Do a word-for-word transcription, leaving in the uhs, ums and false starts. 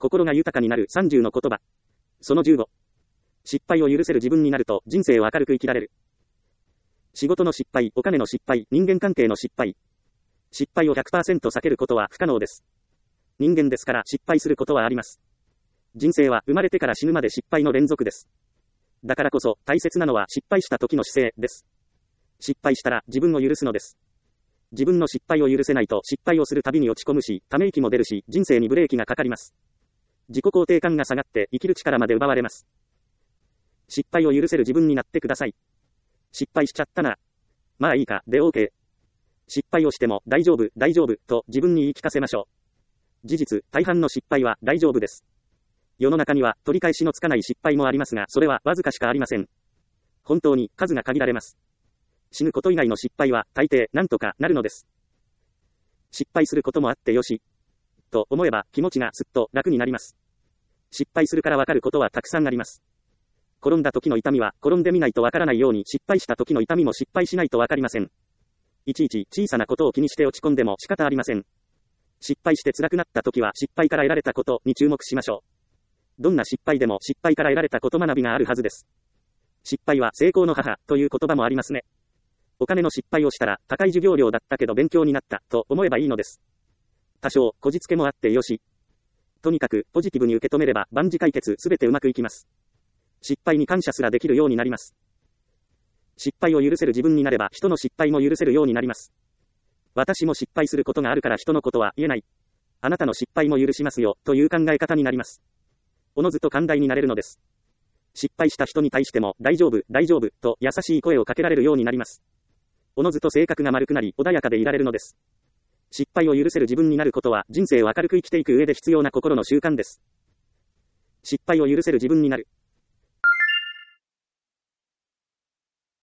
心が豊かになるさんじゅうの言葉。そのじゅうご。失敗を許せる自分になると人生を明るく生きられる。仕事の失敗、お金の失敗、人間関係の失敗。失敗を ひゃくパーセント 避けることは不可能です。人間ですから失敗することはあります。人生は生まれてから死ぬまで失敗の連続です。だからこそ大切なのは失敗した時の姿勢です。失敗したら自分を許すのです。自分の失敗を許せないと失敗をするたびに落ち込むし、ため息も出るし、人生にブレーキがかかります。自己肯定感が下がって生きる力まで奪われます。失敗を許せる自分になってください。失敗しちゃったな。まあいいか、で OK。失敗をしても大丈夫、大丈夫、と自分に言い聞かせましょう。事実、大半の失敗は大丈夫です。世の中には取り返しのつかない失敗もありますが、それはわずかしかありません。本当に数が限られます。死ぬこと以外の失敗は大抵なんとかなるのです。失敗することもあってよし。と思えば気持ちがすっと楽になります。失敗するからわかることはたくさんあります。転んだ時の痛みは転んでみないとわからないように、失敗した時の痛みも失敗しないとわかりません。いちいち小さなことを気にして落ち込んでも仕方ありません。失敗して辛くなった時は失敗から得られたことに注目しましょう。どんな失敗でも失敗から得られたこと学びがあるはずです。失敗は成功の母という言葉もありますね。お金の失敗をしたら高い授業料だったけど勉強になったと思えばいいのです。多少こじつけもあってよし。とにかくポジティブに受け止めれば万事解決すべてうまくいきます。失敗に感謝すらできるようになります。失敗を許せる自分になれば人の失敗も許せるようになります。私も失敗することがあるから人のことは言えない。あなたの失敗も許しますよという考え方になります。おのずと寛大になれるのです。失敗した人に対しても大丈夫、大丈夫と優しい声をかけられるようになります。おのずと性格が丸くなり穏やかでいられるのです。失敗を許せる自分になることは人生を明るく生きていく上で必要な心の習慣です。失敗を許せる自分になる。